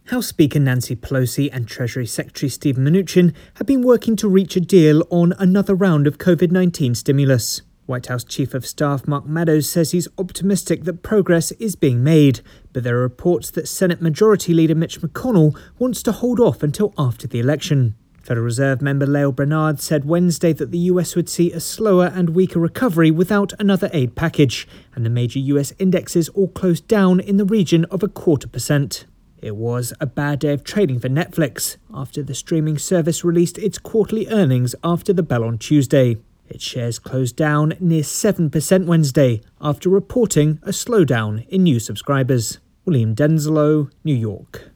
House Speaker Nancy Pelosi and Treasury Secretary Steven Mnuchin have been working to reach a deal on another round of COVID-19 stimulus. White House Chief of Staff Mark Meadows says he's optimistic that progress is being made, but there are reports that Senate Majority Leader Mitch McConnell wants to hold off until after the election. Federal Reserve member Lael Brainard said Wednesday that the US would see a slower and weaker recovery without another aid package, and the major US indexes all closed down in the region of 0.25%. It was a bad day of trading for Netflix after the streaming service released its quarterly earnings after the bell on Tuesday. Its shares closed down near 7% Wednesday after reporting a slowdown in new subscribers. William Denzelo, New York.